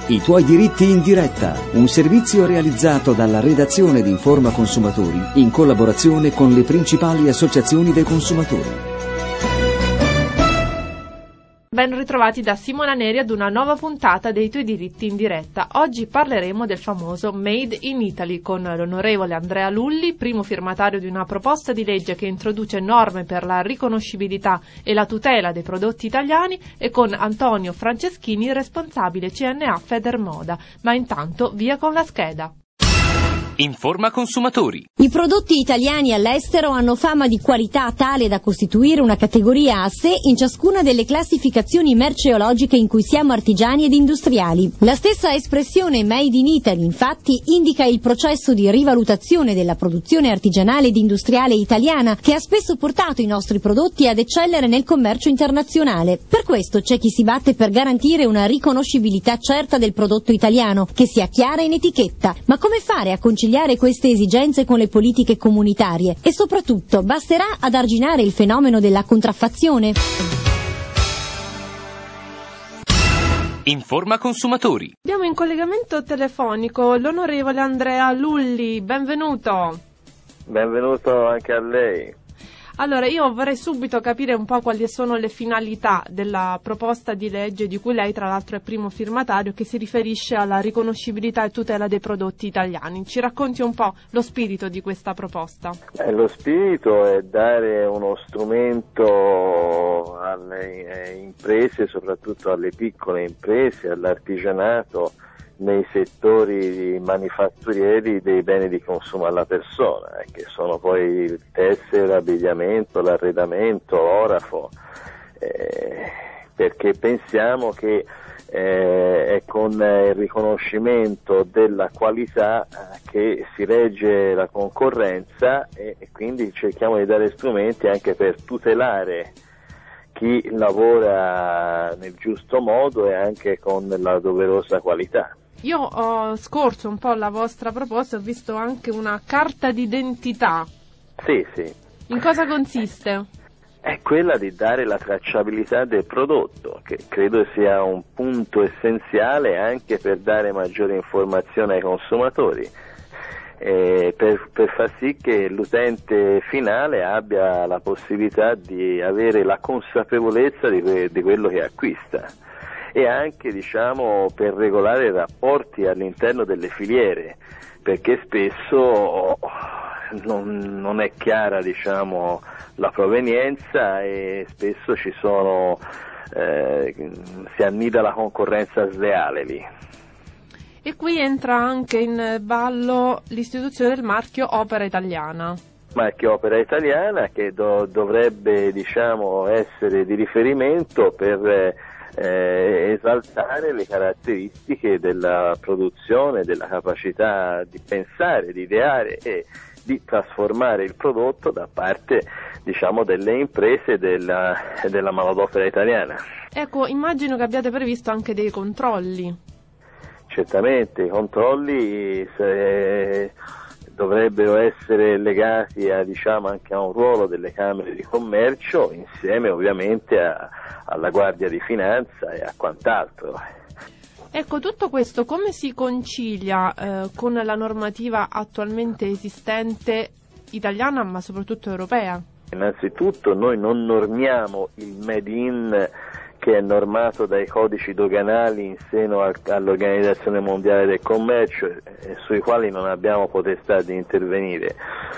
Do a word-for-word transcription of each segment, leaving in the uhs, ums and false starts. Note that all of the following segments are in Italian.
I tuoi diritti in diretta, un servizio realizzato dalla redazione di Informa Consumatori in collaborazione con le principali associazioni dei consumatori. Ben ritrovati da Simona Neri ad una nuova puntata dei tuoi diritti in diretta. Oggi parleremo del famoso Made in Italy con l'onorevole Andrea Lulli, primo firmatario di una proposta di legge che introduce norme per la riconoscibilità e la tutela dei prodotti italiani, e con Antonio Franceschini, responsabile C N A Federmoda. Ma intanto via con la scheda. Informa Consumatori. I prodotti italiani all'estero hanno fama di qualità tale da costituire una categoria a sé in ciascuna delle classificazioni merceologiche in cui siamo artigiani ed industriali. La stessa espressione Made in Italy, infatti, indica il processo di rivalutazione della produzione artigianale ed industriale italiana che ha spesso portato i nostri prodotti ad eccellere nel commercio internazionale. Per questo c'è chi si batte per garantire una riconoscibilità certa del prodotto italiano, che sia chiara in etichetta. Ma come fare a conciliare queste esigenze con le politiche comunitarie? E soprattutto, basterà ad arginare il fenomeno della contraffazione? Informa Consumatori. Abbiamo in collegamento telefonico l'onorevole Andrea Lulli. Benvenuto. Benvenuto anche a lei. Allora, io vorrei subito capire un po' quali sono le finalità della proposta di legge di cui lei tra l'altro è primo firmatario, che si riferisce alla riconoscibilità e tutela dei prodotti italiani. Ci racconti un po' lo spirito di questa proposta? Eh, lo spirito è dare uno strumento alle imprese, soprattutto alle piccole imprese, all'artigianato, nei settori manifatturieri dei beni di consumo alla persona, eh, che sono poi il tessile, l'abbigliamento, l'arredamento, l'orafo, eh, perché pensiamo che eh, è con il riconoscimento della qualità eh, che si regge la concorrenza, e, e quindi cerchiamo di dare strumenti anche per tutelare chi lavora nel giusto modo e anche con la doverosa qualità. Io ho scorso un po' la vostra proposta, ho visto anche una carta d'identità. Sì, sì. In cosa consiste? È quella di dare la tracciabilità del prodotto, che credo sia un punto essenziale anche per dare maggiore informazione ai consumatori, eh, per, per far sì che l'utente finale abbia la possibilità di avere la consapevolezza di, que- di quello che acquista. E anche, diciamo, per regolare i rapporti all'interno delle filiere, perché spesso non, non è chiara, diciamo, la provenienza, e spesso ci sono eh, si annida la concorrenza sleale lì. E qui entra anche in ballo l'istituzione del marchio Opera Italiana. Marchio Opera Italiana che do, dovrebbe, diciamo, essere di riferimento per Eh, esaltare le caratteristiche della produzione, della capacità di pensare, di ideare e di trasformare il prodotto da parte, diciamo, delle imprese della, della manodopera italiana. Ecco, immagino che abbiate previsto anche dei controlli. Certamente, i controlli se, dovrebbero essere legati a, diciamo, anche a un ruolo delle camere di commercio, insieme ovviamente a alla Guardia di Finanza e a quant'altro. Ecco, tutto questo come si concilia eh, con la normativa attualmente esistente italiana, ma soprattutto europea? Innanzitutto noi non normiamo il Made in, che è normato dai codici doganali in seno al, all'Organizzazione Mondiale del Commercio, eh, sui quali non abbiamo potestà di intervenire.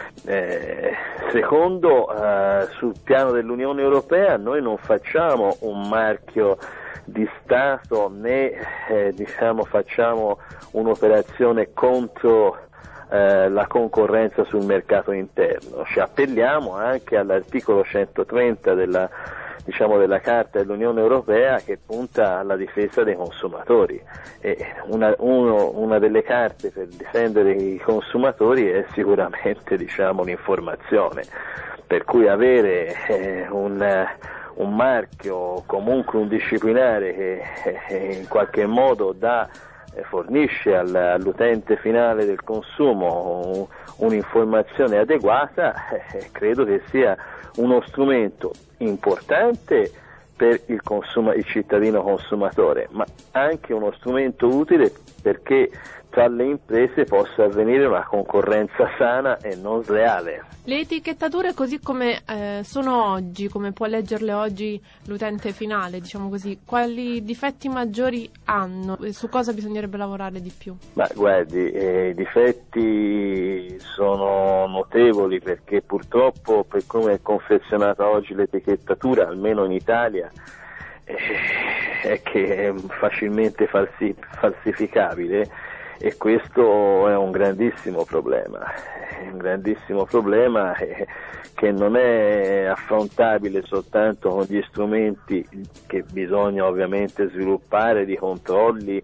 Eh, secondo, eh, sul piano dell'Unione Europea noi non facciamo un marchio di Stato, né eh, diciamo facciamo un'operazione contro eh, la concorrenza sul mercato interno. Ci appelliamo anche all'articolo centotrenta della diciamo della Carta dell'Unione Europea, che punta alla difesa dei consumatori, e una, uno, una delle carte per difendere i consumatori è sicuramente, diciamo, l'informazione, per cui avere eh, un, un marchio o comunque un disciplinare che eh, in qualche modo dà fornisce al, all'utente finale del consumo un, un'informazione adeguata, eh, credo che sia uno strumento importante per il, consuma, il cittadino consumatore, ma anche uno strumento utile perché tra le imprese possa avvenire una concorrenza sana e non sleale. Le etichettature così come eh, sono oggi, come può leggerle oggi l'utente finale, diciamo così, quali difetti maggiori hanno e su cosa bisognerebbe lavorare di più? Ma guardi, eh, i difetti sono notevoli perché purtroppo per come è confezionata oggi l'etichettatura, almeno in Italia, eh, è che è facilmente falsi- falsificabile. E questo è un grandissimo problema, è un grandissimo problema eh, che non è affrontabile soltanto con gli strumenti che bisogna ovviamente sviluppare di controlli,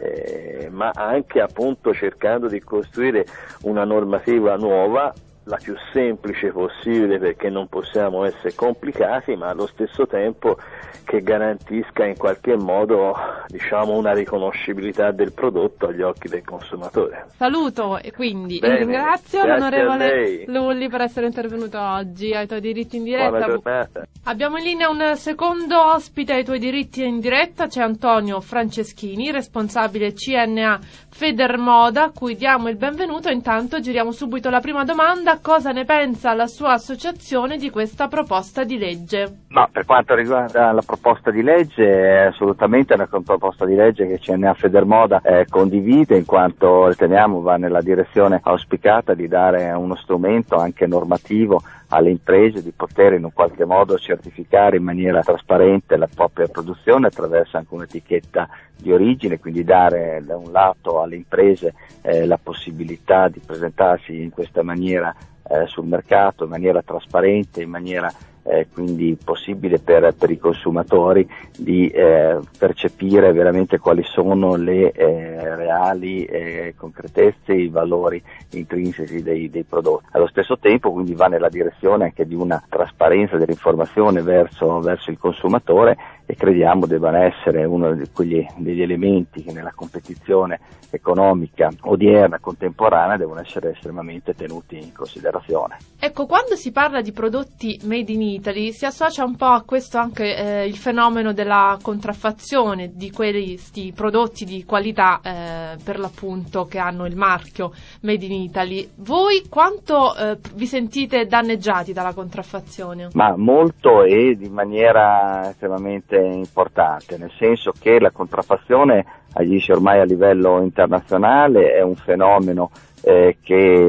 eh, ma anche appunto cercando di costruire una normativa nuova, la più semplice possibile perché non possiamo essere complicati, ma allo stesso tempo che garantisca in qualche modo, diciamo, una riconoscibilità del prodotto agli occhi del consumatore. Saluto e quindi Bene, ringrazio grazie l'onorevole Lulli per essere intervenuto oggi ai Tuoi Diritti in Diretta. Buona giornata. Abbiamo in linea un secondo ospite ai Tuoi Diritti in Diretta, c'è Antonio Franceschini, responsabile C N A Federmoda, a cui diamo il benvenuto. Intanto giriamo subito la prima domanda: cosa ne pensa la sua associazione di questa proposta di legge? No, per quanto riguarda la proposta di legge, è assolutamente una proposta di legge che C N A Federmoda eh, condivide, in quanto riteniamo va nella direzione auspicata di dare uno strumento anche normativo alle imprese di poter in un qualche modo certificare in maniera trasparente la propria produzione attraverso anche un'etichetta di origine, quindi dare da un lato alle imprese eh, la possibilità di presentarsi in questa maniera eh, sul mercato in maniera trasparente, in maniera eh, quindi possibile per, per i consumatori di eh, percepire veramente quali sono le eh, reali eh, concretezze, i valori intrinseci dei, dei prodotti. Allo stesso tempo quindi va nella direzione anche di una trasparenza dell'informazione verso, verso il consumatore, e crediamo debbano essere uno di quegli, degli elementi che nella competizione economica odierna, contemporanea, devono essere estremamente tenuti in considerazione. Ecco, quando si parla di prodotti made in Italy si associa un po' a questo anche eh, il fenomeno della contraffazione di questi prodotti di qualità eh, per l'appunto che hanno il marchio made in Italy. Voi quanto eh, vi sentite danneggiati dalla contraffazione? Ma molto, e in maniera estremamente importante, nel senso che la contraffazione agisce ormai a livello internazionale, è un fenomeno eh,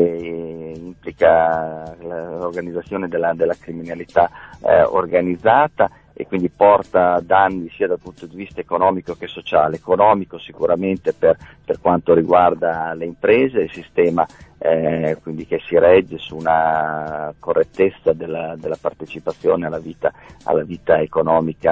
che implica l'organizzazione della, della criminalità eh, organizzata, e quindi porta danni sia dal punto di vista economico che sociale. Economico sicuramente per, per quanto riguarda le imprese, il sistema eh, quindi che si regge su una correttezza della, della partecipazione alla vita, alla vita economica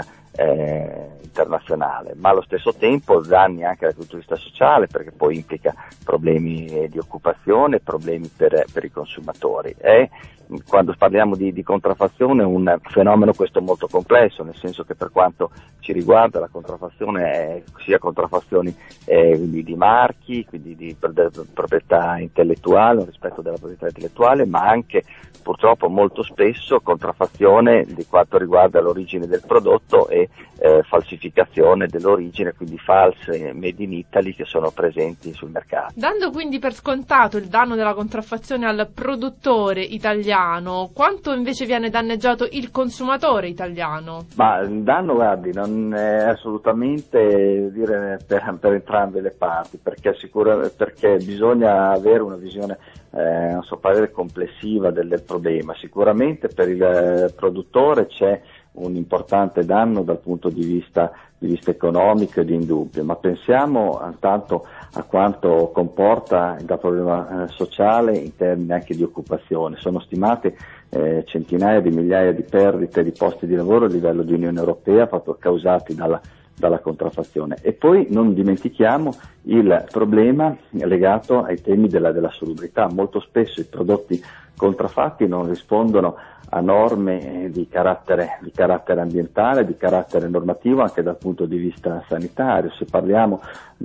eh, internazionale, ma allo stesso tempo danni anche dal punto di vista sociale, perché poi implica problemi di occupazione, problemi per, per i consumatori. È, quando parliamo di, di contraffazione, è un fenomeno questo molto complesso, nel senso che per quanto ci riguarda la contraffazione è sia contraffazioni eh, di, di marchi, quindi di proprietà intellettuale, un rispetto della proprietà intellettuale, ma anche purtroppo molto spesso contraffazione di quanto riguarda l'origine del prodotto e eh, falsificazione dell'origine, quindi false made in Italy che sono presenti sul mercato. Dando quindi per scontato il danno della contraffazione al produttore italiano, quanto invece viene danneggiato il consumatore italiano? Ma il danno, guardi, non è assolutamente dire per, per entrambe le parti, perché, sicura, perché bisogna avere una visione eh, non so, parere complessiva del, del problema. Sicuramente per il eh, produttore c'è un importante danno dal punto di vista, di vista economico e di indubbio, ma pensiamo intanto a quanto comporta da problema eh, sociale in termini anche di occupazione. Sono stimate eh, centinaia di migliaia di perdite di posti di lavoro a livello di Unione Europea causati dalla dalla contraffazione. E poi non dimentichiamo il problema legato ai temi della, della salubrità. Molto spesso i prodotti contraffatti non rispondono a norme di carattere, di carattere ambientale, di carattere normativo, anche dal punto di vista sanitario. Se parliamo,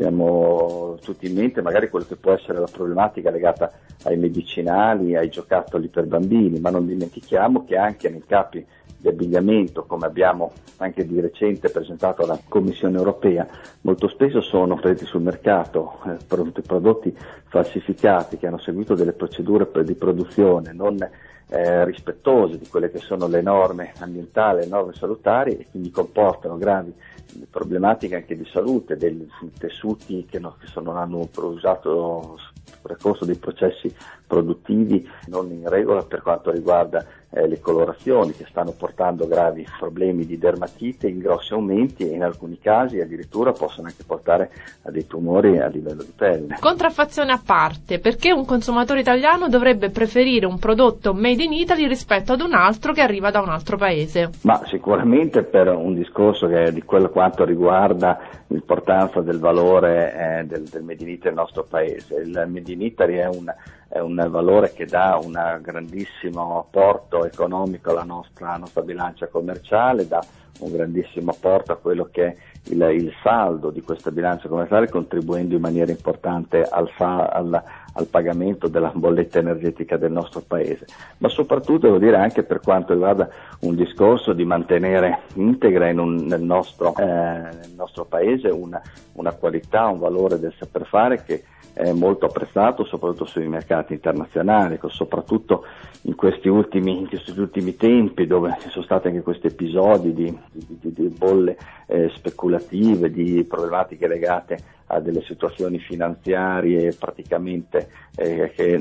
abbiamo tutti in mente magari quello che può essere la problematica legata ai medicinali, ai giocattoli per bambini, ma non dimentichiamo che anche nei capi di abbigliamento, come abbiamo anche di recente presentato alla Commissione europea, molto spesso sono presenti sul mercato eh, prodotti, prodotti falsificati che hanno seguito delle procedure di produzione non eh, rispettose di quelle che sono le norme ambientali, le norme salutari, e quindi comportano gravi problematiche anche di salute, dei tessuti che, no, che sono, hanno usato precorso dei processi produttivi non in regola per quanto riguarda eh, le colorazioni, che stanno portando gravi problemi di dermatite in grossi aumenti e in alcuni casi addirittura possono anche portare a dei tumori a livello di pelle. Contraffazione a parte, perché un consumatore italiano dovrebbe preferire un prodotto made in Italy rispetto ad un altro che arriva da un altro paese? Ma sicuramente per un discorso che è di quello quanto riguarda l'importanza del valore eh, del, del Made in Italy nel nostro paese. Il Made in Italy è un, è un valore che dà un grandissimo apporto economico alla nostra, alla nostra bilancia commerciale, dà un grandissimo apporto a quello che è il, il saldo di questa bilancia commerciale, contribuendo in maniera importante al, al, al pagamento della bolletta energetica del nostro paese, ma soprattutto devo dire anche per quanto riguarda un discorso di mantenere integra in un, nel, nostro, eh, nel nostro paese una, una qualità, un valore del saper fare che è molto apprezzato soprattutto sui mercati internazionali, soprattutto in questi ultimi, in questi ultimi tempi dove ci sono stati anche questi episodi di, di, di, di bolle eh, speculative, di problematiche legate a delle situazioni finanziarie praticamente eh, che,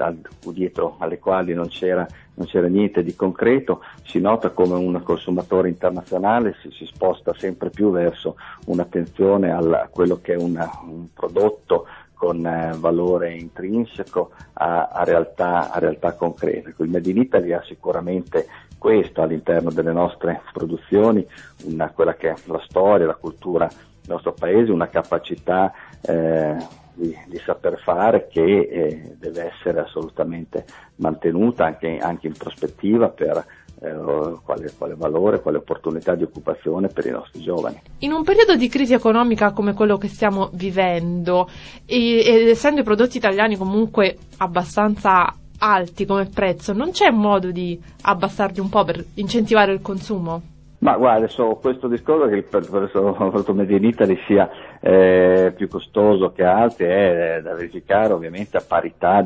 dietro alle quali non c'era, non c'era niente di concreto. Si nota come un consumatore internazionale si, si sposta sempre più verso un'attenzione al, a quello che è una, un prodotto con eh, valore intrinseco a, a, realtà, a realtà concrete. Il Made in Italy ha sicuramente questo all'interno delle nostre produzioni, una, quella che è la storia, la cultura del nostro paese, una capacità eh, di, di saper fare che eh, deve essere assolutamente mantenuta anche, anche in prospettiva per Eh, quale, quale valore, quale opportunità di occupazione per i nostri giovani. In un periodo di crisi economica come quello che stiamo vivendo e, ed essendo i prodotti italiani comunque abbastanza alti come prezzo, non c'è modo di abbassarli un po' per incentivare il consumo? Ma guarda, adesso questo discorso che il prodotto Made in Italy sia eh, più costoso che altri è da verificare ovviamente a parità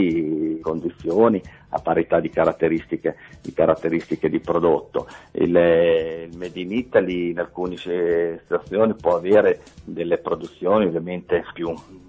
di condizioni, a parità di caratteristiche di, caratteristiche di prodotto. Il, il Made in Italy in alcune situazioni può avere delle produzioni ovviamente più,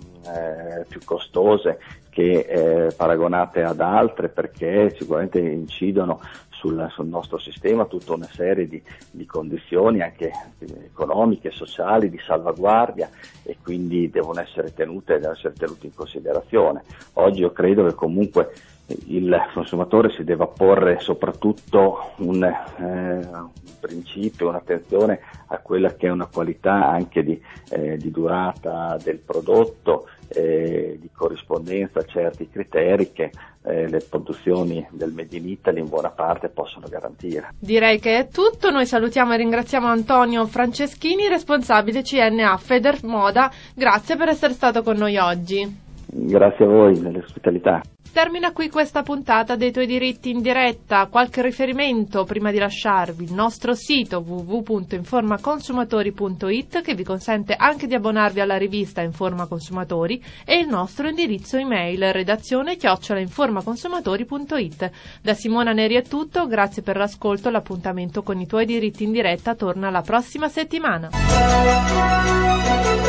eh, più costose che eh, paragonate ad altre, perché sicuramente incidono sul, sul nostro sistema tutta una serie di, di condizioni anche economiche, sociali, di salvaguardia, e quindi devono essere tenute, devono essere tenute in considerazione. Oggi io credo che comunque il consumatore si deve porre soprattutto un, eh, un principio, un'attenzione a quella che è una qualità anche di, eh, di durata del prodotto, eh, di corrispondenza a certi criteri che eh, le produzioni del Made in Italy in buona parte possono garantire. Direi che è tutto. Noi salutiamo e ringraziamo Antonio Franceschini, responsabile C N A Federmoda. Grazie per essere stato con noi oggi. Grazie a voi dell'ospitalità. Termina qui questa puntata dei Tuoi Diritti in diretta. Qualche riferimento prima di lasciarvi: il nostro sito w w w punto informaconsumatori punto i t, che vi consente anche di abbonarvi alla rivista Informa Consumatori, e il nostro indirizzo email redazione chiocciola informaconsumatori punto i t. Da Simona Neri è tutto, grazie per l'ascolto. L'appuntamento con i Tuoi Diritti in diretta torna la prossima settimana.